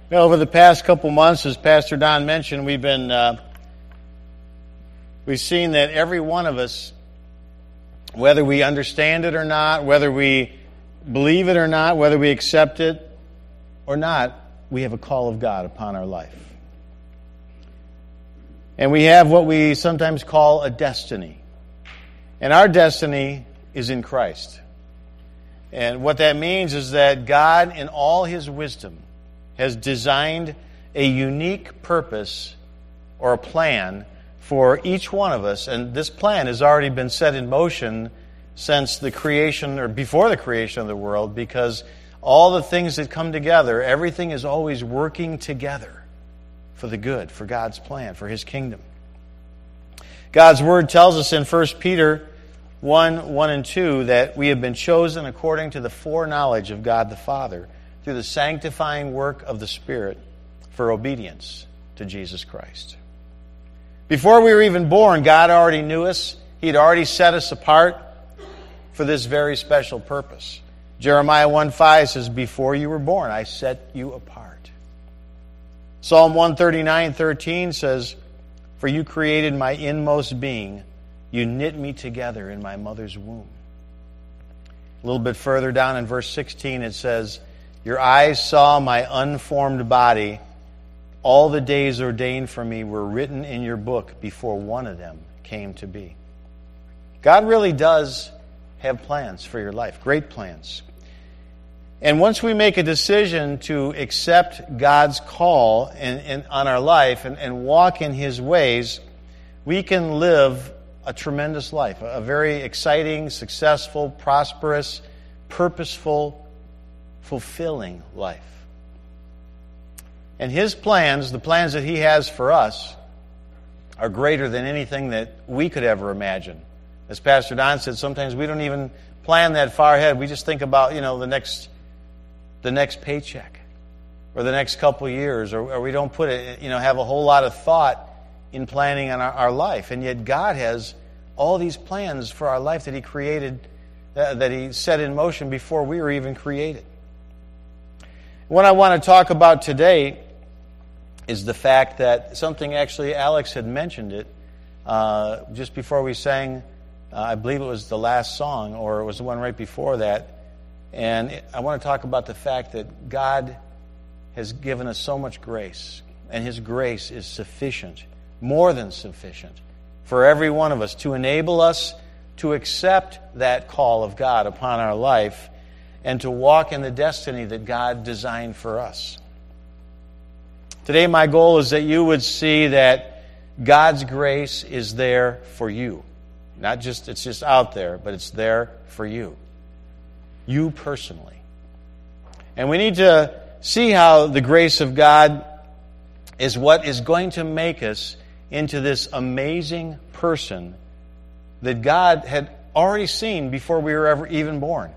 Over the past couple months, as Pastor Don mentioned, we've seen that every one of us, whether we understand it or not, whether we believe it or not, whether we accept it or not, we have a call of God upon our life. And we have what we sometimes call a destiny. And our destiny is in Christ. And what that means is that God, in all His wisdom, has designed a unique purpose or a plan for each one of us. And this plan has already been set in motion since the creation, or before the creation of the world, because all the things that come together, everything is always working together for the good, for God's plan, for His kingdom. God's Word tells us in 1 Peter 1 and 2 that we have been chosen according to the foreknowledge of God the Father through the sanctifying work of the Spirit for obedience to Jesus Christ. Before we were even born, God already knew us. He'd already set us apart for this very special purpose. Jeremiah 1:5 says, "Before you were born, I set you apart." Psalm 139:13 says, "For you created my inmost being. You knit me together in my mother's womb." A little bit further down in verse 16 it says, "Your eyes saw my unformed body. All the days ordained for me were written in your book before one of them came to be." God really does have plans for your life, great plans. And once we make a decision to accept God's call on our life and walk in His ways, we can live a tremendous life, a very exciting, successful, prosperous, purposeful, fulfilling life. And His plans, the plans that He has for us, are greater than anything that we could ever imagine. As Pastor Don said, sometimes we don't even plan that far ahead. We just think about, the next paycheck or the next couple of years, or we don't put it, have a whole lot of thought in planning on our life. And yet God has all these plans for our life that He created, that He set in motion before we were even created. What I want to talk about today is the fact that something, actually Alex had mentioned it just before we sang, I believe it was the last song, or it was the one right before that. And I want to talk about the fact that God has given us so much grace, and His grace is sufficient, more than sufficient, for every one of us to enable us to accept that call of God upon our life and to walk in the destiny that God designed for us. Today my goal is that you would see that God's grace is there for you. Not just, it's just out there, but it's there for you. You personally. And we need to see how the grace of God is what is going to make us into this amazing person that God had already seen before we were ever even born.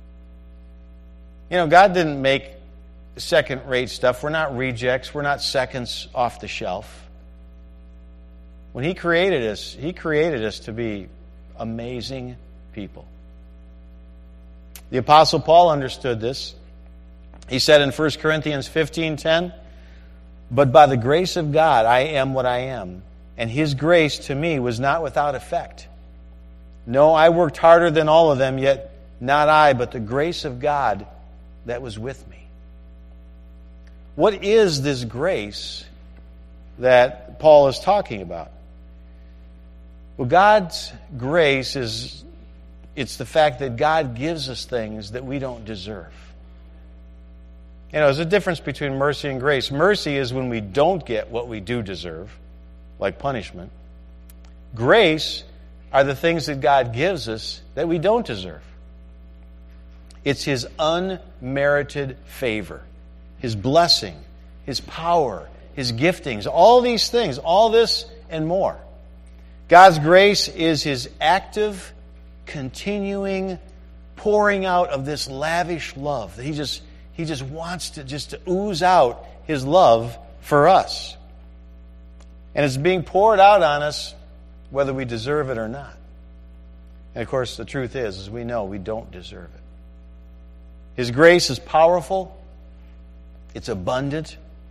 God didn't make second-rate stuff. We're not rejects. We're not seconds off the shelf. When He created us to be amazing people. The Apostle Paul understood this. He said in 1 Corinthians 15:10, "But by the grace of God I am what I am, and His grace to me was not without effect. No, I worked harder than all of them, yet not I, but the grace of God that was with me." What is this grace that Paul is talking about? Well, God's grace it's the fact that God gives us things that we don't deserve. There's a difference between mercy and grace. Mercy is when we don't get what we do deserve, like punishment. Grace are the things that God gives us that we don't deserve. It's His unmerited favor, His blessing, His power, His giftings, all these things, all this and more. God's grace is His active, continuing pouring out of this lavish love. He just wants to ooze out His love for us. And it's being poured out on us whether we deserve it or not. And of course, the truth is, as we know, we don't deserve it. His grace is powerful. It's abundant.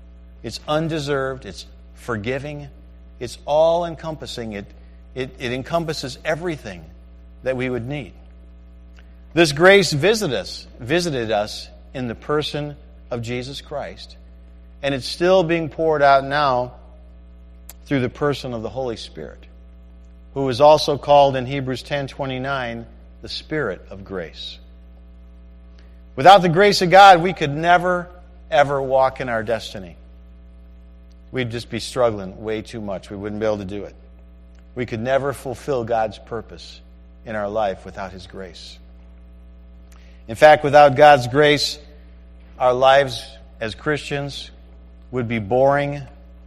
It's undeserved. It's forgiving. It's all-encompassing. It encompasses everything that we would need. This grace visited us in the person of Jesus Christ. And it's still being poured out now through the person of the Holy Spirit, who is also called in Hebrews 10:29 the Spirit of grace. Without the grace of God, we could never, ever walk in our destiny. We'd just be struggling way too much. We wouldn't be able to do it. We could never fulfill God's purpose in our life without His grace. In fact, without God's grace, our lives as Christians would be boring,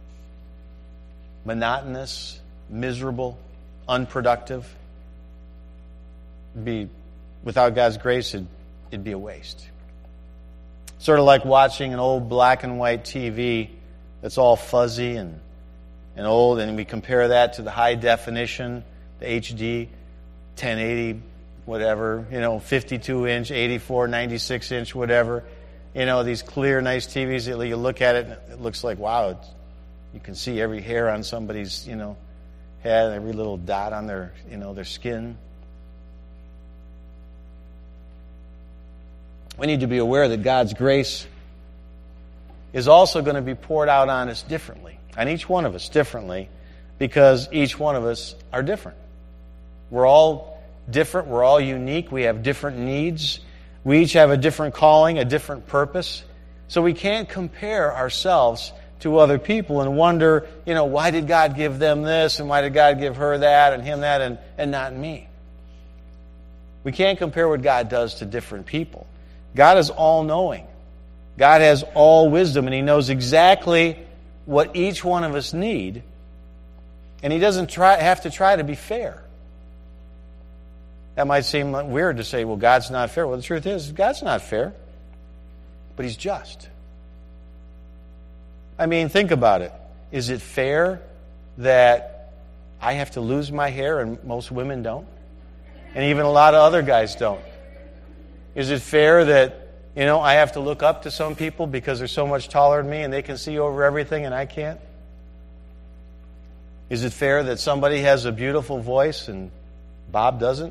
monotonous, miserable, unproductive. Without God's grace, it'd be a waste. Sort of like watching an old black and white TV that's all fuzzy and old, and we compare that to the high definition, the HD, 1080, whatever, 52-inch, 84, 96-inch, whatever. These clear, nice TVs, you look at it, and it looks like, wow, you can see every hair on somebody's, head, every little dot on their, their skin. We need to be aware that God's grace is also going to be poured out on us differently, on each one of us differently, because each one of us are different. We're all different. We're all unique. We have different needs. We each have a different calling, a different purpose. So we can't compare ourselves to other people and wonder, why did God give them this and why did God give her that and him that and not me? We can't compare what God does to different people. God is all-knowing. God has all wisdom, and He knows exactly what each one of us need, and He doesn't have to try to be fair. That might seem weird to say, well, God's not fair. Well, the truth is, God's not fair, but He's just. I mean, think about it. Is it fair that I have to lose my hair and most women don't? And even a lot of other guys don't. Is it fair that, I have to look up to some people because they're so much taller than me and they can see over everything and I can't? Is it fair that somebody has a beautiful voice and Bob doesn't?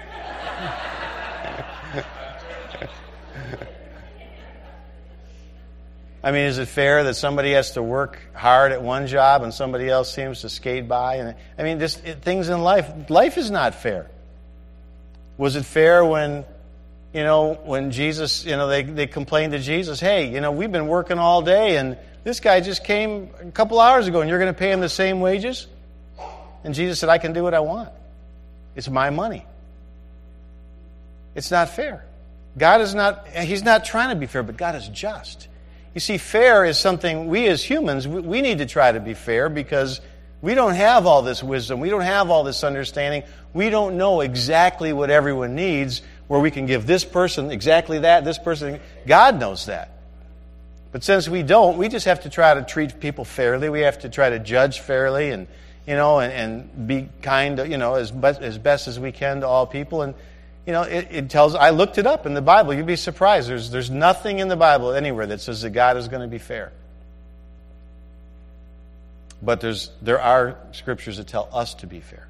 I mean, is it fair that somebody has to work hard at one job and somebody else seems to skate by? Things in life is not fair. Was it fair when Jesus, they complained to Jesus, hey, we've been working all day and this guy just came a couple hours ago and you're going to pay him the same wages? And Jesus said, I can do what I want. It's my money. It's not fair. He's not trying to be fair, but God is just. You see, fair is something we as humans, we need to try to be fair because we don't have all this wisdom. We don't have all this understanding. We don't know exactly what everyone needs, where we can give this person exactly that, this person. God knows that. But since we don't, we just have to try to treat people fairly. We have to try to judge fairly and be kind, as best as we can to all people. And, it tells, I looked it up in the Bible. You'd be surprised. There's nothing in the Bible anywhere that says that God is going to be fair. But there are scriptures that tell us to be fair.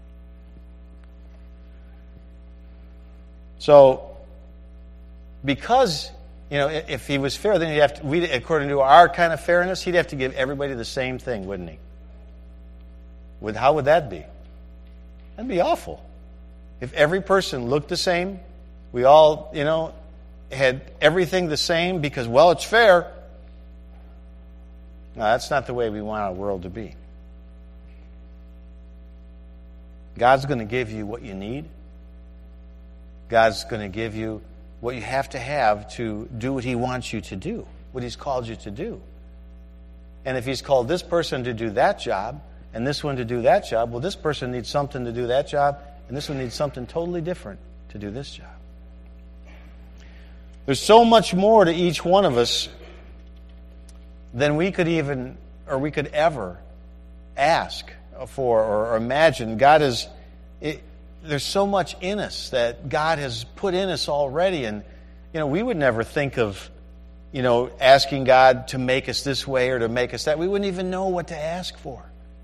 So, because, if He was fair, then He'd have to, according to our kind of fairness, He'd have to give everybody the same thing, wouldn't He? How would that be? That'd be awful. If every person looked the same, we all, had everything the same because, well, it's fair. No, that's not the way we want our world to be. God's going to give you what you need. God's going to give you what you have to do what He wants you to do, what He's called you to do. And if He's called this person to do that job and this one to do that job, well, this person needs something to do that job and this one needs something totally different to do this job. There's so much more to each one of us than we could ever ask for or imagine. There's so much in us that God has put in us already, and we would never think of asking God to make us this way or to make us that. We wouldn't even know what to ask for.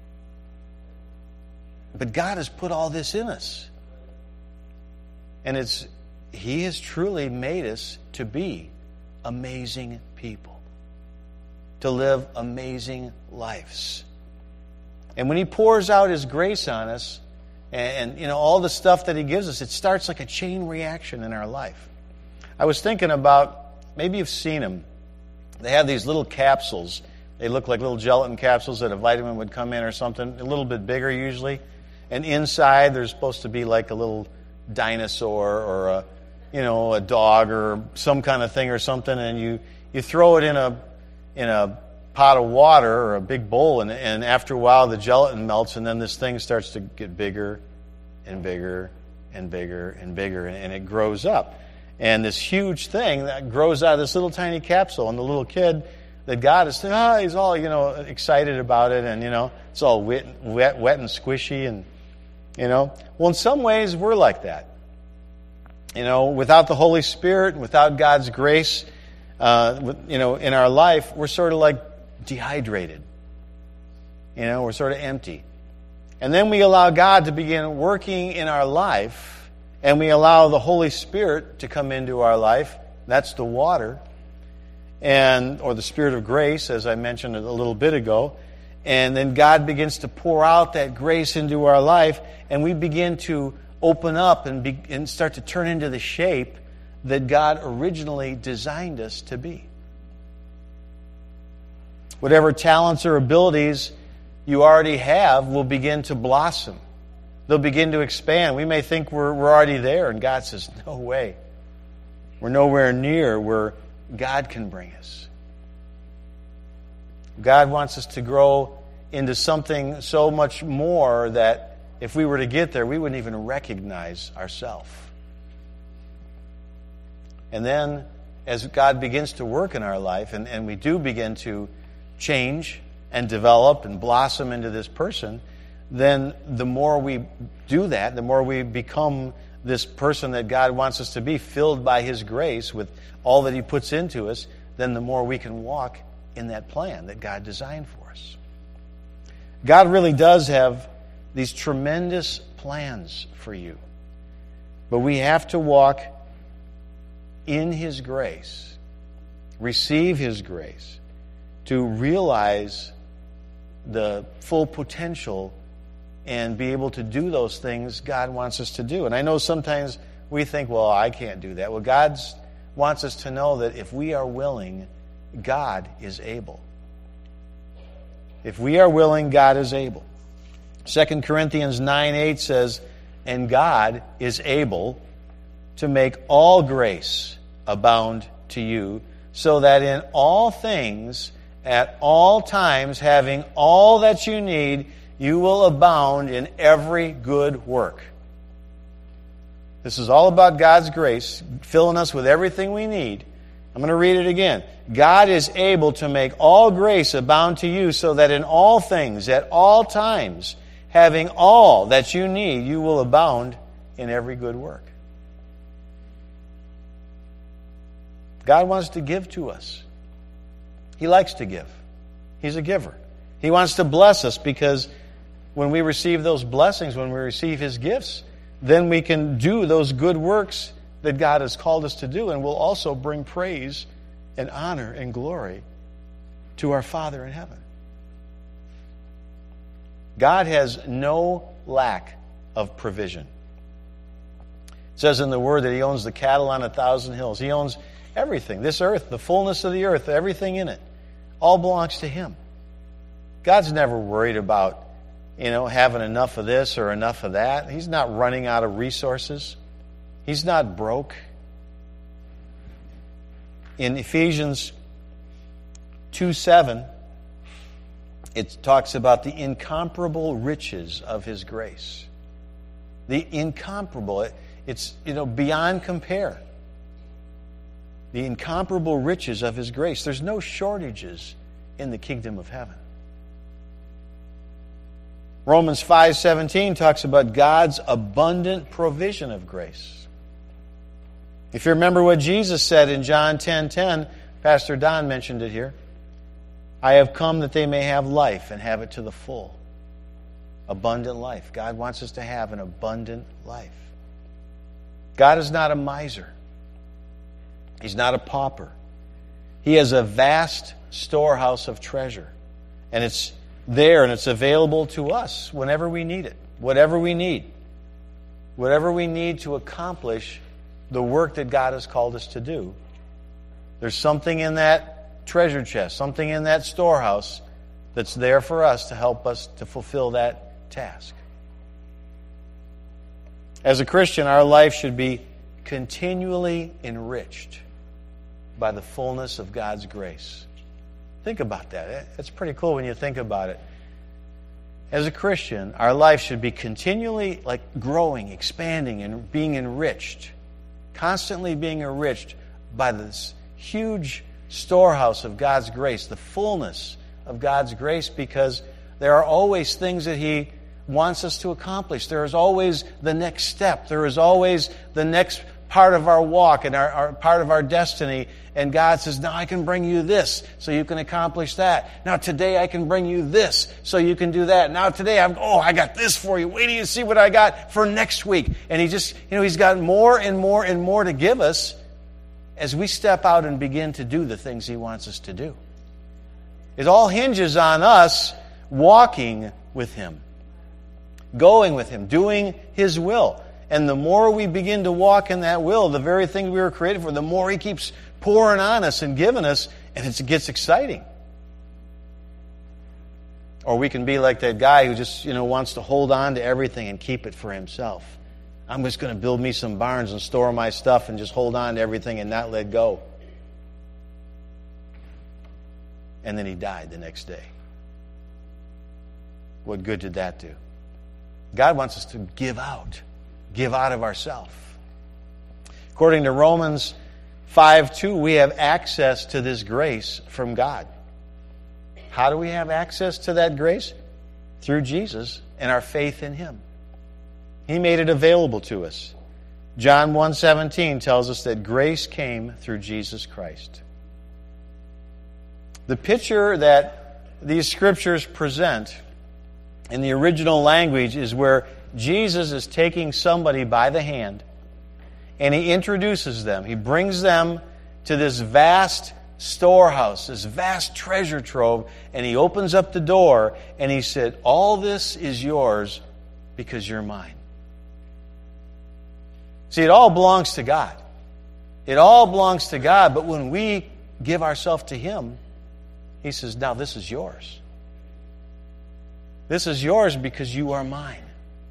But God has put all this in us. And He has truly made us to be amazing people, to live amazing lives. And when He pours out His grace on us, and all the stuff that He gives us, it starts like a chain reaction in our life. I was thinking about, maybe you've seen them. They have these little capsules. They look like little gelatin capsules that a vitamin would come in or something, a little bit bigger usually. And inside there's supposed to be like a little dinosaur or a dog or some kind of thing or something, and you throw it in a pot of water or a big bowl, and after a while the gelatin melts, and then this thing starts to get bigger and bigger and bigger and bigger, and it grows up. And this huge thing that grows out of this little tiny capsule, and the little kid that God is, he's all excited about it, and it's all wet and squishy, and well, in some ways we're like that. Without the Holy Spirit, without God's grace, in our life, we're sort of like dehydrated. We're sort of empty. And then we allow God to begin working in our life, and we allow the Holy Spirit to come into our life. That's the water, or the Spirit of grace, as I mentioned a little bit ago. And then God begins to pour out that grace into our life, and we begin to open up and start to turn into the shape that God originally designed us to be. Whatever talents or abilities you already have will begin to blossom. They'll begin to expand. We may think we're already there, and God says, no way. We're nowhere near where God can bring us. God wants us to grow into something so much more that if we were to get there, we wouldn't even recognize ourselves. And then, as God begins to work in our life, and we do begin to change and develop and blossom into this person, then the more we do that, the more we become this person that God wants us to be, filled by His grace with all that He puts into us, then the more we can walk in that plan that God designed for us. God really does have these tremendous plans for you. But we have to walk in His grace, receive His grace, to realize the full potential and be able to do those things God wants us to do. And I know sometimes we think, well, I can't do that. Well, God wants us to know that if we are willing, God is able. If we are willing, God is able. 2 Corinthians 9:8 says, and God is able to make all grace abound to you, so that in all things, at all times, having all that you need, you will abound in every good work. This is all about God's grace, filling us with everything we need. I'm going to read it again. God is able to make all grace abound to you, so that in all things, at all times, having all that you need, you will abound in every good work. God wants to give to us. He likes to give. He's a giver. He wants to bless us, because when we receive those blessings, when we receive His gifts, then we can do those good works that God has called us to do, and we'll also bring praise and honor and glory to our Father in heaven. God has no lack of provision. It says in the Word that He owns the cattle on 1,000 hills. He owns everything. This earth, the fullness of the earth, everything in it, all belongs to Him. God's never worried about, having enough of this or enough of that. He's not running out of resources. He's not broke. In Ephesians 2:7, it talks about the incomparable riches of His grace. The incomparable. It's, beyond compare. The incomparable riches of His grace. There's no shortages in the kingdom of heaven. Romans 5:17 talks about God's abundant provision of grace. If you remember what Jesus said in John 10:10, Pastor Don mentioned it here. I have come that they may have life and have it to the full. Abundant life. God wants us to have an abundant life. God is not a miser. He's not a pauper. He has a vast storehouse of treasure. And it's there and it's available to us whenever we need it. Whatever we need. Whatever we need to accomplish the work that God has called us to do. There's something in that treasure chest, something in that storehouse that's there for us to help us to fulfill that task. As a Christian, our life should be continually enriched by the fullness of God's grace. Think about that. It's pretty cool when you think about it. As a Christian, our life should be continually growing, expanding, and being enriched. Constantly being enriched by this huge storehouse of God's grace, the fullness of God's grace, because there are always things that He wants us to accomplish. There is always the next step. There is always the next part of our walk and our part of our destiny. And God says, now I can bring you this so you can accomplish that. Now today I can bring you this so you can do that. Now today I got this for you. Wait till you see what I got for next week. And He's got more and more and more to give us as we step out and begin to do the things He wants us to do. It all hinges on us walking with Him, going with Him, doing His will. And the more we begin to walk in that will, the very thing we were created for, the more He keeps pouring on us and giving us, and it gets exciting. Or we can be like that guy who just, wants to hold on to everything and keep it for himself. I'm just going to build me some barns and store my stuff and just hold on to everything and not let go. And then he died the next day. What good did that do? God wants us to give out of ourselves. According to Romans 5:2, we have access to this grace from God. How do we have access to that grace? Through Jesus and our faith in Him. He made it available to us. John 1:17 tells us that grace came through Jesus Christ. The picture that these scriptures present in the original language is where Jesus is taking somebody by the hand and He introduces them. He brings them to this vast storehouse, this vast treasure trove, and He opens up the door and He said, all this is yours because you're mine. See, it all belongs to God. It all belongs to God, but when we give ourselves to Him, He says, now this is yours. This is yours because you are mine.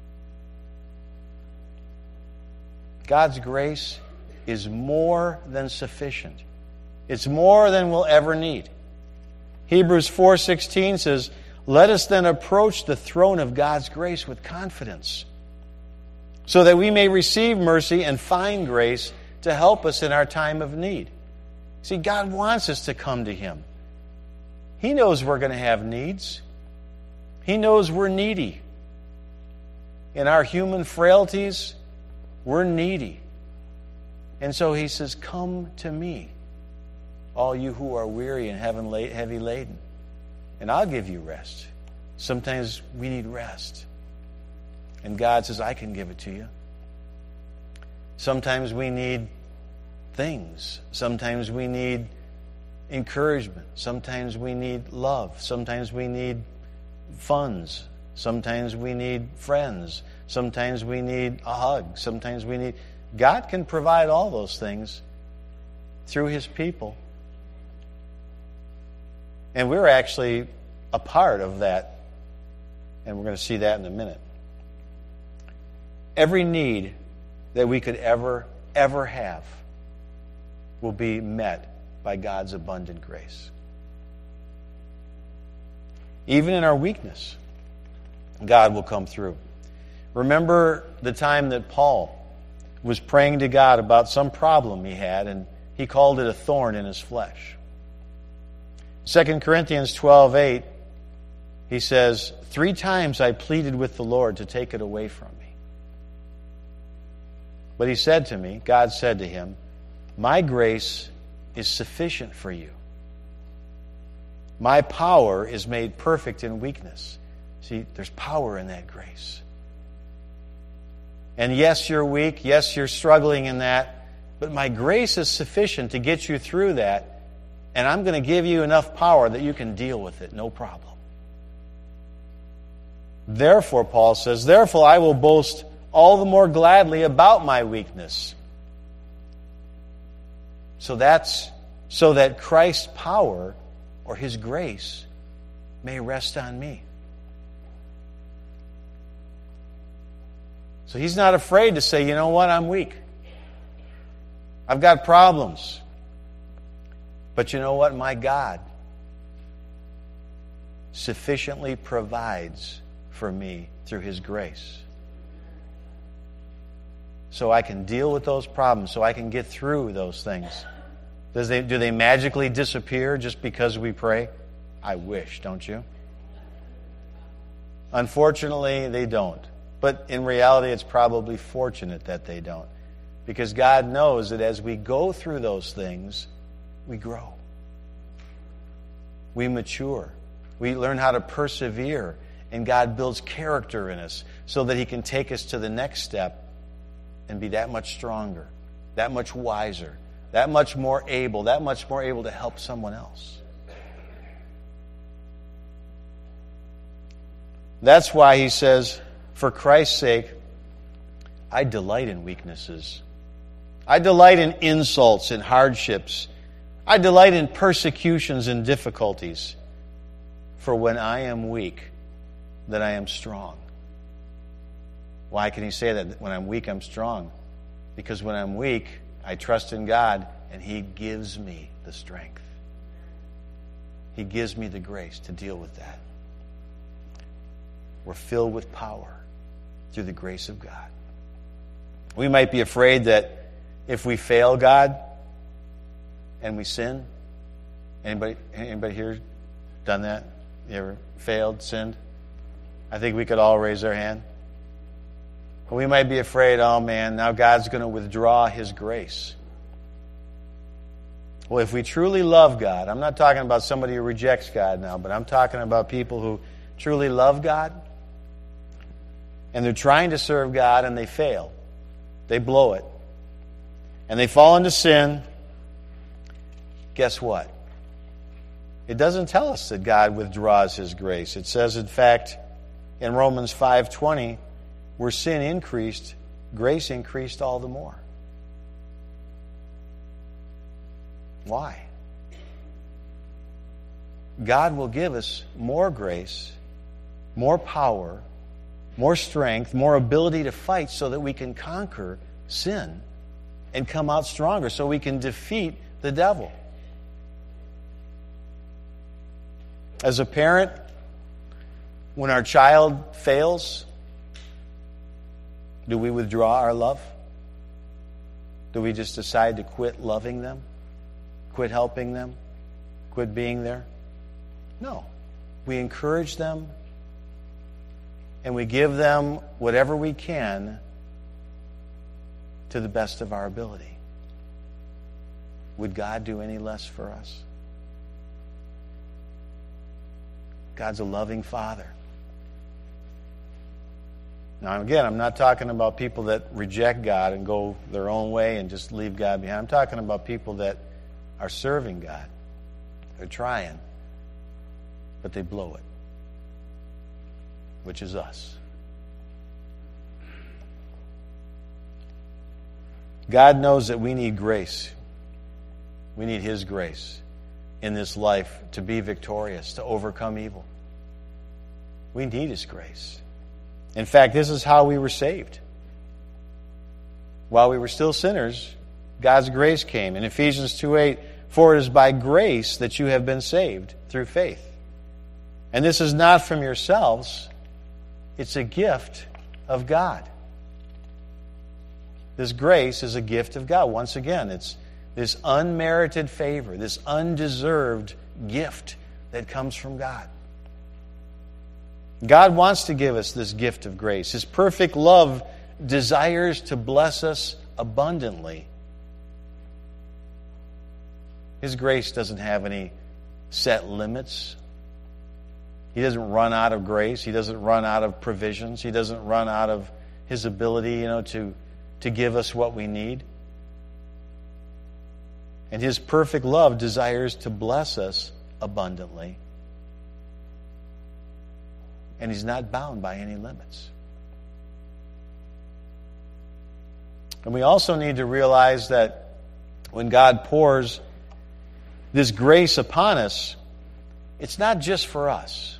God's grace is more than sufficient. It's more than we'll ever need. Hebrews 4:16 says, let us then approach the throne of God's grace with confidence, so that we may receive mercy and find grace to help us in our time of need. See, God wants us to come to Him. He knows we're going to have needs. He knows we're needy. In our human frailties, we're needy. And so He says, come to me, all you who are weary and heavy laden, and I'll give you rest. Sometimes we need rest. And God says, I can give it to you. Sometimes we need things. Sometimes we need encouragement. Sometimes we need love. Sometimes we need funds. Sometimes we need friends. Sometimes we need a hug. Sometimes we need... God can provide all those things through His people. And we're actually a part of that. And we're going to see that in a minute. Every need that we could ever have will be met by God's abundant grace. Even in our weakness, God will come through. Remember the time that Paul was praying to God about some problem he had, and he called it a thorn in his flesh. 2 Corinthians 12:8, he says, 3 times I pleaded with the Lord to take it away from me. But He said to me, God said to him, my grace is sufficient for you. My power is made perfect in weakness. See, there's power in that grace. And yes, you're weak. Yes, you're struggling in that. But my grace is sufficient to get you through that. And I'm going to give you enough power that you can deal with it, no problem. Therefore, Paul says, therefore I will boast all the more gladly about my weakness. So that Christ's power or His grace may rest on me. So he's not afraid to say, you know what, I'm weak. I've got problems. But you know what? My God sufficiently provides for me through His grace. So I can deal with those problems, so I can get through those things. Do they magically disappear just because we pray? I wish, don't you? Unfortunately, they don't. But in reality, it's probably fortunate that they don't. Because God knows that as we go through those things, we grow. We mature. We learn how to persevere. And God builds character in us so that He can take us to the next step and be that much stronger, that much wiser, that much more able to help someone else. That's why he says, for Christ's sake, I delight in weaknesses. I delight in insults and hardships. I delight in persecutions and difficulties. For when I am weak, then I am strong. Why can he say that? When I'm weak, I'm strong. Because when I'm weak, I trust in God, and He gives me the strength. He gives me the grace to deal with that. We're filled with power through the grace of God. We might be afraid that if we fail God and we sin, anybody here done that? You ever failed, sinned? I think we could all raise our hand. But we might be afraid, oh man, now God's going to withdraw His grace. Well, if we truly love God, I'm not talking about somebody who rejects God now, but I'm talking about people who truly love God, and they're trying to serve God and they fail. They blow it. And they fall into sin. Guess what? It doesn't tell us that God withdraws His grace. It says, in fact, in Romans 5:20, where sin increased, grace increased all the more. Why? God will give us more grace, more power, more strength, more ability to fight so that we can conquer sin and come out stronger, so we can defeat the devil. As a parent, when our child fails, do we withdraw our love? Do we just decide to quit loving them? Quit helping them? Quit being there? No. We encourage them, and we give them whatever we can to the best of our ability. Would God do any less for us? God's a loving Father. Now, again, I'm not talking about people that reject God and go their own way and just leave God behind. I'm talking about people that are serving God. They're trying, but they blow it, which is us. God knows that we need grace. We need His grace in this life to be victorious, to overcome evil. We need His grace. In fact, this is how we were saved. While we were still sinners, God's grace came. In Ephesians 2:8, for it is by grace that you have been saved through faith. And this is not from yourselves, it's a gift of God. This grace is a gift of God. Once again, it's this unmerited favor, this undeserved gift that comes from God. God wants to give us this gift of grace. His perfect love desires to bless us abundantly. His grace doesn't have any set limits. He doesn't run out of grace. He doesn't run out of provisions. He doesn't run out of His ability, to give us what we need. And His perfect love desires to bless us abundantly. And He's not bound by any limits. And we also need to realize that when God pours this grace upon us, it's not just for us.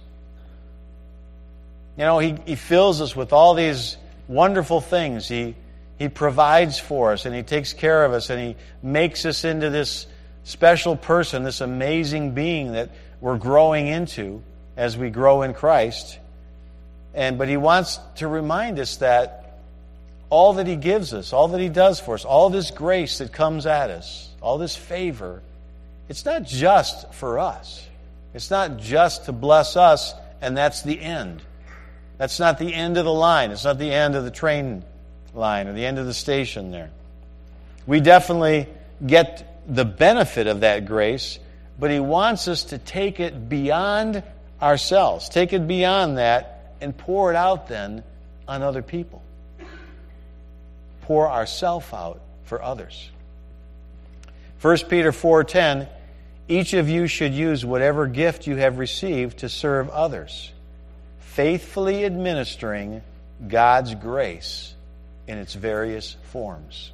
He fills us with all these wonderful things. He provides for us, and He takes care of us, and He makes us into this special person, this amazing being that we're growing into as we grow in Christ. But He wants to remind us that all that He gives us, all that He does for us, all this grace that comes at us, all this favor, it's not just for us. It's not just to bless us, and that's the end. That's not the end of the line. It's not the end of the train line or the end of the station there. We definitely get the benefit of that grace, but He wants us to take it beyond ourselves. Take it beyond that and pour it out then on other people. Pour ourselves out for others. 1 Peter 4:10, each of you should use whatever gift you have received to serve others, faithfully administering God's grace in its various forms.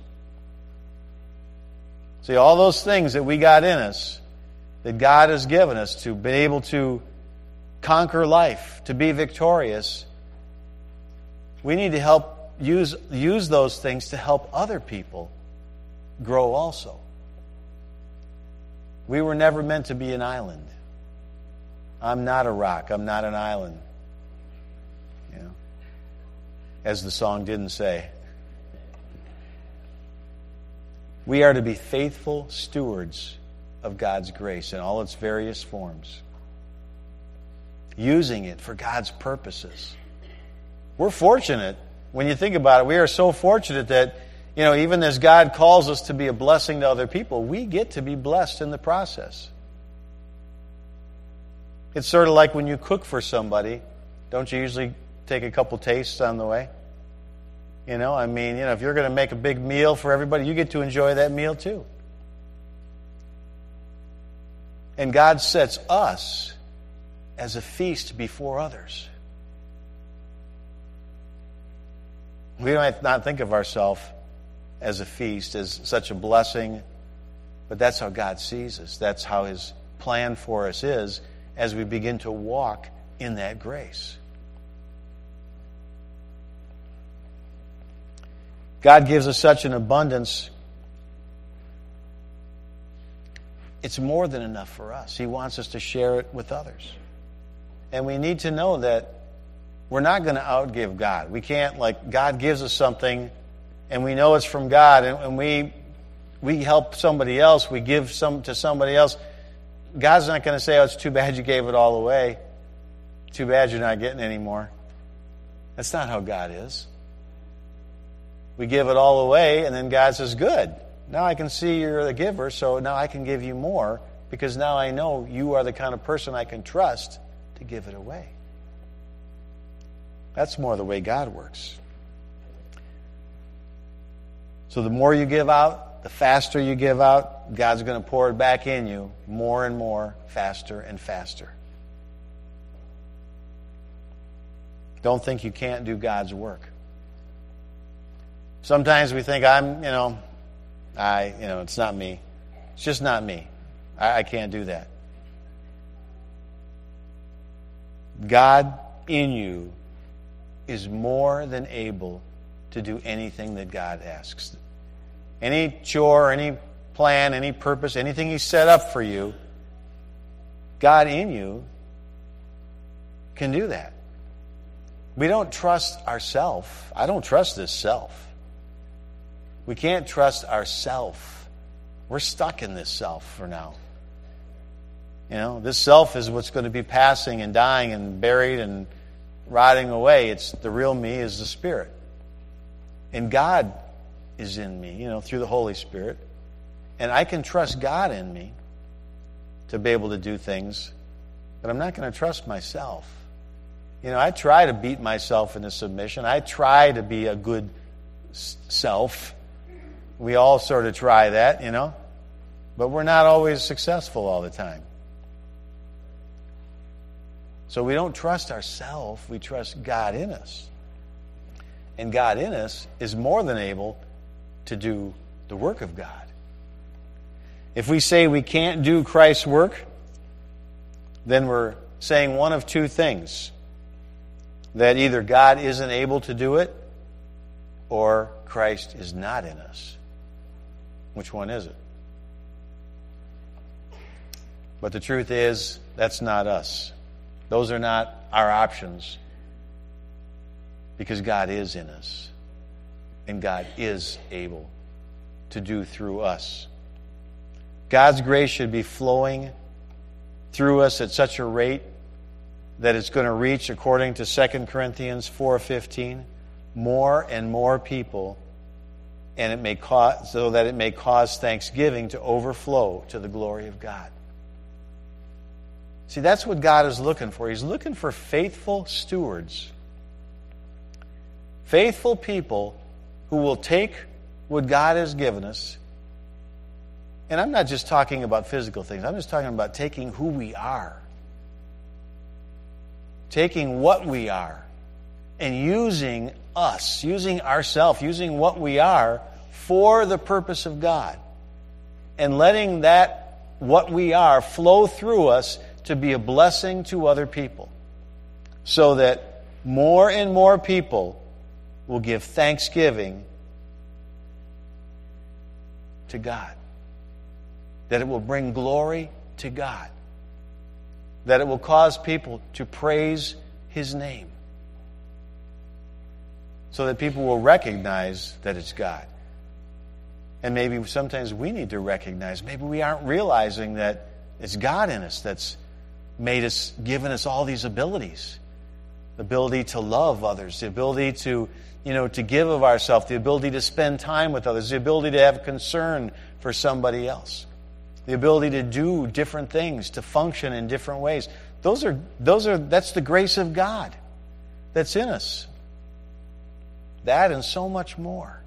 See, all those things that we got in us, that God has given us to be able to conquer life, to be victorious, we need to help use those things to help other people grow also. We were never meant to be an island. I'm not a rock. I'm not an island. As the song didn't say. We are to be faithful stewards of God's grace in all its various forms, using it for God's purposes. We're fortunate, when you think about it, we are so fortunate that, even as God calls us to be a blessing to other people, we get to be blessed in the process. It's sort of like when you cook for somebody, don't you usually take a couple tastes on the way? If you're going to make a big meal for everybody, you get to enjoy that meal too. And God sets us as a feast before others. We might not think of ourselves as a feast, as such a blessing, but that's how God sees us. That's how His plan for us is as we begin to walk in that grace. God gives us such an abundance. It's more than enough for us. He wants us to share it with others. And we need to know that we're not going to outgive God. We can't, God gives us something and we know it's from God, and we help somebody else, we give some to somebody else. God's not going to say, it's too bad you gave it all away. Too bad you're not getting any more. That's not how God is. We give it all away, and then God says, good. Now I can see you're the giver, so now I can give you more, because now I know you are the kind of person I can trust to give it away. That's more the way God works. So the more you give out, the faster you give out, God's going to pour it back in you more and more, faster and faster. Don't think you can't do God's work. Sometimes we think it's not me. It's just not me. I can't do that. God in you is more than able to do anything that God asks. Any chore, any plan, any purpose, anything He set up for you, God in you can do that. We don't trust ourselves. I don't trust this self. We can't trust ourselves. We're stuck in this self for now. This self is what's going to be passing and dying and buried and rotting away. It's the real me is the Spirit. And God is in me, through the Holy Spirit. And I can trust God in me. to be able to do things, but I'm not going to trust myself. I try to beat myself into submission. I try to be a good self. We all sort of try that, but we're not always successful all the time. So we don't trust ourselves, we trust God in us. And God in us is more than able to do the work of God. If we say we can't do Christ's work, then we're saying one of two things. That either God isn't able to do it, or Christ is not in us. Which one is it? But the truth is, that's not us. Those are not our options. Because God is in us. And God is able to do through us. God's grace should be flowing through us at such a rate that it's going to reach, according to 2 Corinthians 4:15, more and more people, and it may cause, so that it may cause thanksgiving to overflow to the glory of God. See, that's what God is looking for. He's looking for faithful stewards. Faithful people who will take what God has given us, and I'm not just talking about physical things, I'm just talking about taking who we are. Taking what we are and using us, using ourselves, using what we are for the purpose of God. And letting that, what we are, flow through us to be a blessing to other people. So that more and more people will give thanksgiving to God. That it will bring glory to God. That it will cause people to praise His name. So that people will recognize that it's God. And maybe sometimes we need to recognize, maybe we aren't realizing that it's God in us that's made us, given us all these abilities. The ability to love others, the ability to give of ourselves, the ability to spend time with others, the ability to have concern for somebody else. The ability to do different things, to function in different ways. That's the grace of God that's in us. That and so much more.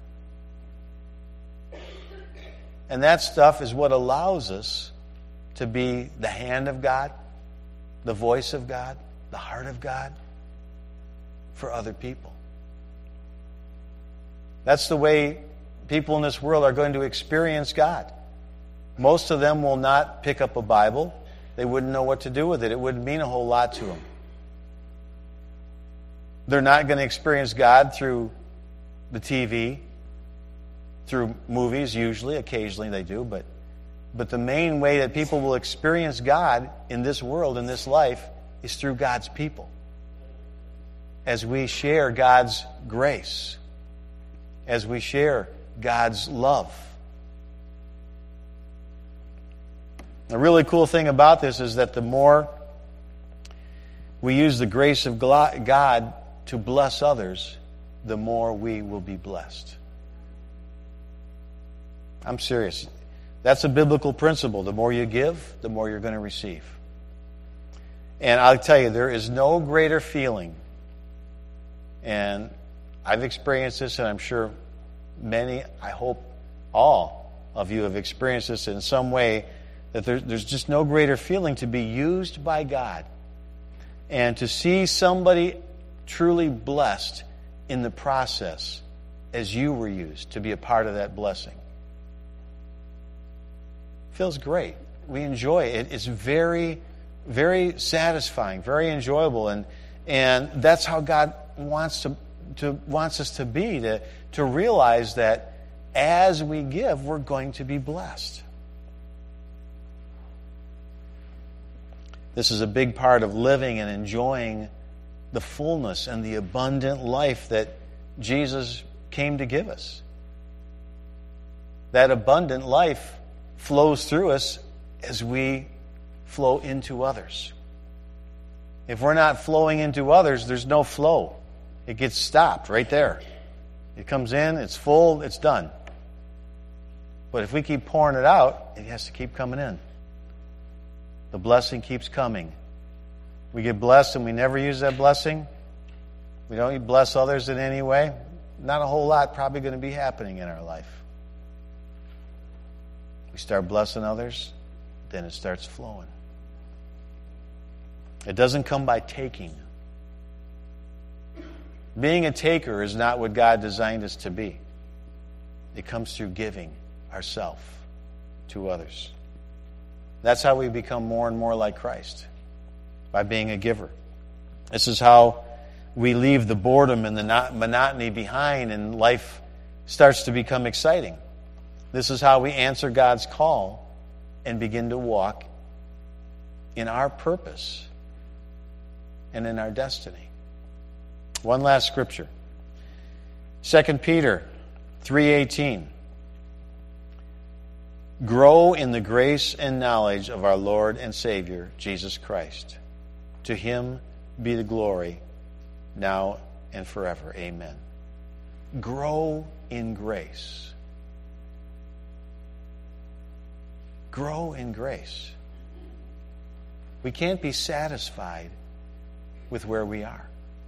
And that stuff is what allows us to be the hand of God, the voice of God, the heart of God for other people. That's the way people in this world are going to experience God. Most of them will not pick up a Bible. They wouldn't know what to do with it. It wouldn't mean a whole lot to them. They're not going to experience God through the TV, through movies usually. Occasionally they do. But the main way that people will experience God in this world, in this life, is through God's people. As we share God's grace. As we share God's love. The really cool thing about this is that the more we use the grace of God to bless others, the more we will be blessed. I'm serious. That's a biblical principle. The more you give, the more you're going to receive. And I'll tell you, there is no greater feeling, and I've experienced this, and I'm sure many, I hope all of you have experienced this in some way, that there's just no greater feeling to be used by God and to see somebody truly blessed in the process as you were used to be a part of that blessing. Feels great. We enjoy it. It's very, very satisfying, very enjoyable, and that's how God wants us to be, to realize that as we give, we're going to be blessed. This is a big part of living and enjoying the fullness and the abundant life that Jesus came to give us. That abundant life flows through us as we flow into others. If we're not flowing into others, there's no flow. It gets stopped right there. It comes in, it's full, it's done. But if we keep pouring it out, it has to keep coming in. blessing keeps coming. We get blessed and we never use that blessing. We don't bless others in any way. Not a whole lot probably going to be happening in our life. We start blessing others, then it starts flowing. It doesn't come by taking. Being a taker is not what God designed us to be. It comes through giving ourselves to others. That's how we become more and more like Christ, by being a giver. This is how we leave the boredom and the monotony behind and life starts to become exciting. This is how we answer God's call and begin to walk in our purpose and in our destiny. One last scripture. 2 Peter 3:18. Grow in the grace and knowledge of our Lord and Savior, Jesus Christ. To Him be the glory, now and forever. Amen. Grow in grace. Grow in grace. We can't be satisfied with where we are.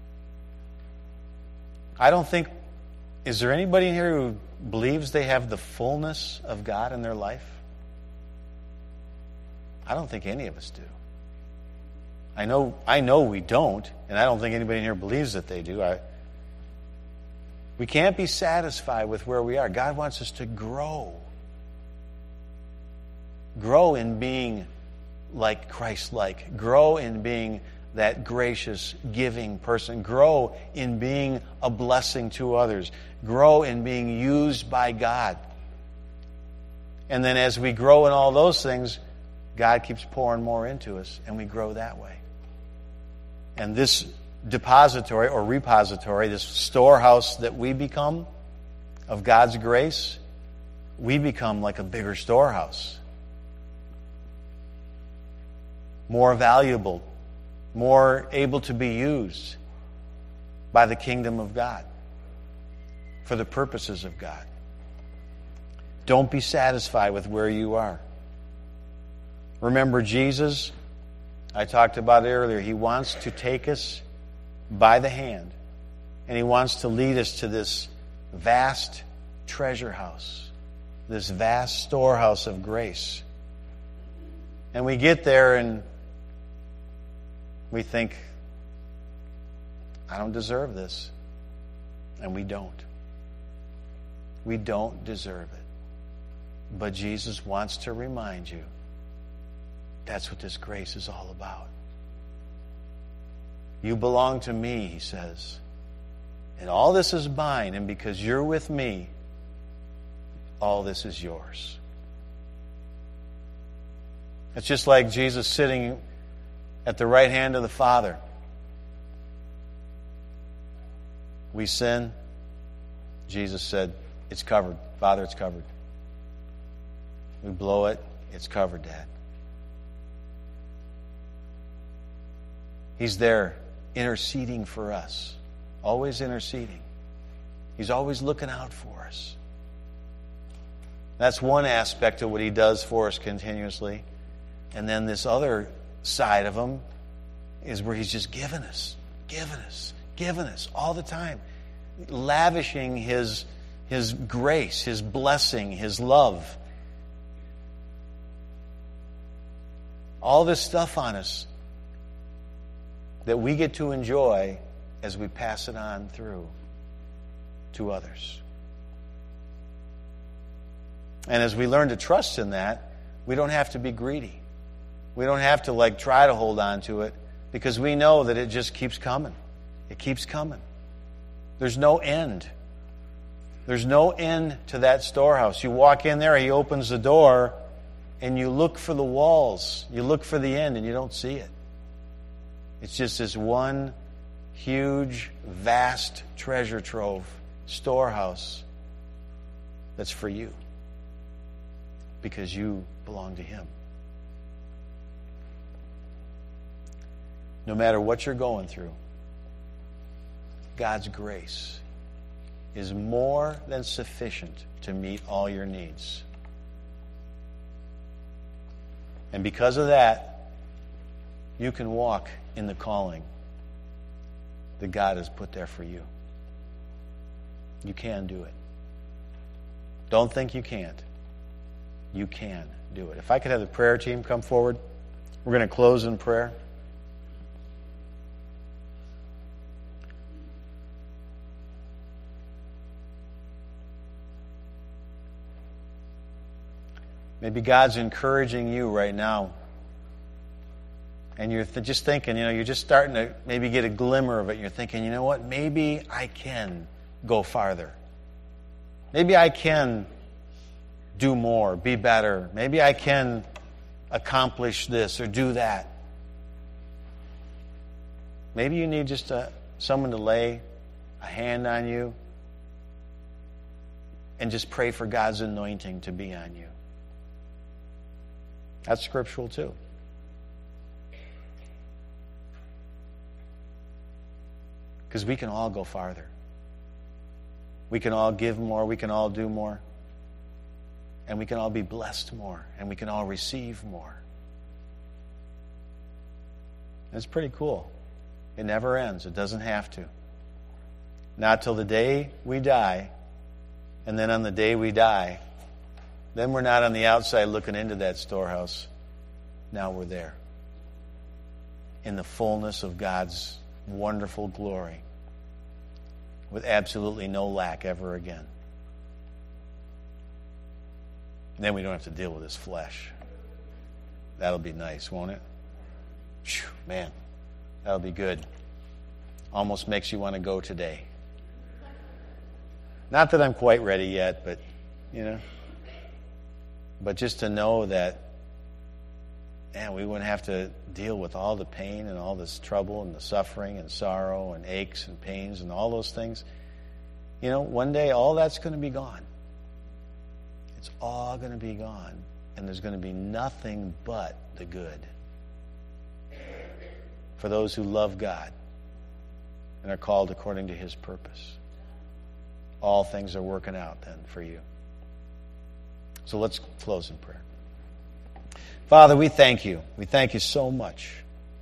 I don't think, is there anybody in here who believes they have the fullness of God in their life? I don't think any of us do. I know we don't, and I don't think anybody in here believes that they do. We can't be satisfied with where we are. God wants us to grow. Grow in being like Christ-like. Grow in being that gracious, giving person. Grow in being a blessing to others. Grow in being used by God. And then as we grow in all those things, God keeps pouring more into us, and we grow that way. And this depository or repository, this storehouse that we become of God's grace, we become like a bigger storehouse. More valuable, more able to be used by the kingdom of God for the purposes of God. Don't be satisfied with where you are. Remember Jesus, I talked about it earlier. He wants to take us by the hand, and He wants to lead us to this vast treasure house, this vast storehouse of grace. And we get there and we think, I don't deserve this. And we don't. We don't deserve it. But Jesus wants to remind you, that's what this grace is all about. You belong to me, He says. And all this is mine, and because you're with me, all this is yours. It's just like Jesus sitting at the right hand of the Father. We sin. Jesus said, it's covered. Father, it's covered. We blow it. It's covered, Dad. He's there interceding for us. Always interceding. He's always looking out for us. That's one aspect of what He does for us continuously. And then this other side of Him is where He's just giving us all the time. Lavishing His grace, His blessing, His love. All this stuff on us that we get to enjoy as we pass it on through to others. And as we learn to trust in that, we don't have to be greedy. We don't have to try to hold on to it, because we know that it just keeps coming. It keeps coming. There's no end. There's no end to that storehouse. You walk in there, He opens the door, and you look for the walls. You look for the end, and you don't see it. It's just this one huge, vast treasure trove, storehouse that's for you, because you belong to Him. No matter what you're going through, God's grace is more than sufficient to meet all your needs. And because of that, you can walk in the calling that God has put there for you. You can do it. Don't think you can't. You can do it. If I could have the prayer team come forward, we're going to close in prayer. Maybe God's encouraging you right now. And you're just thinking, you're just starting to maybe get a glimmer of it. You're thinking, you know what? Maybe I can go farther. Maybe I can do more, be better. Maybe I can accomplish this or do that. Maybe you need just someone to lay a hand on you and just pray for God's anointing to be on you. That's scriptural too. Because we can all go farther. We can all give more. We can all do more. And we can all be blessed more. And we can all receive more. It's pretty cool. It never ends. It doesn't have to. Not till the day we die. And then on the day we die, then we're not on the outside looking into that storehouse. Now we're there. In the fullness of God's wonderful glory. With absolutely no lack ever again. And then we don't have to deal with this flesh. That'll be nice, won't it? Whew, man, that'll be good. Almost makes you want to go today. Not that I'm quite ready yet, but, But just to know that, man, we wouldn't have to deal with all the pain and all this trouble and the suffering and sorrow and aches and pains and all those things. One day all that's going to be gone. It's all going to be gone. And there's going to be nothing but the good. For those who love God and are called according to His purpose. All things are working out then for you. So let's close in prayer. Father, we thank you. We thank you so much.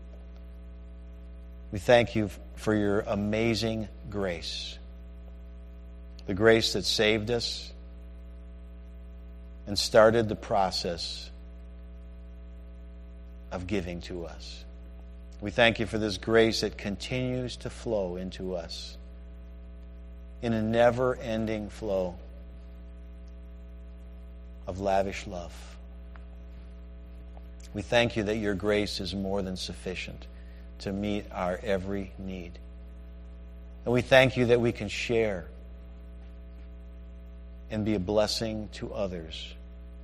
We thank you for your amazing grace. The grace that saved us and started the process of giving to us. We thank you for this grace that continues to flow into us in a never-ending flow of lavish love. We thank you that your grace is more than sufficient to meet our every need. And we thank you that we can share and be a blessing to others.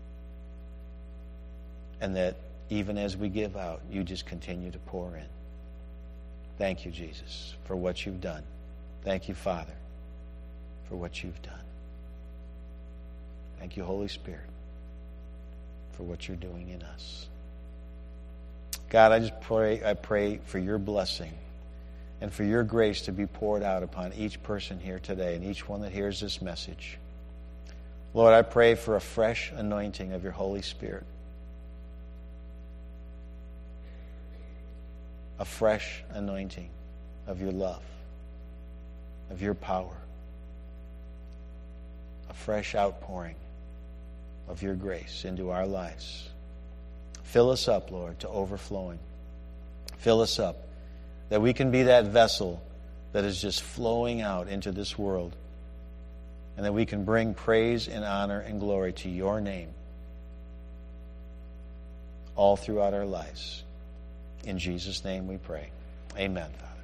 And that even as we give out, you just continue to pour in. Thank you, Jesus, for what you've done. Thank you, Father, for what you've done. Thank you, Holy Spirit, for what you're doing in us. God, I pray for your blessing and for your grace to be poured out upon each person here today and each one that hears this message. Lord, I pray for a fresh anointing of your Holy Spirit. A fresh anointing of your love, of your power. A fresh outpouring of your grace into our lives. Fill us up, Lord, to overflowing. Fill us up that we can be that vessel that is just flowing out into this world, and that we can bring praise and honor and glory to your name all throughout our lives. In Jesus' name we pray. Amen.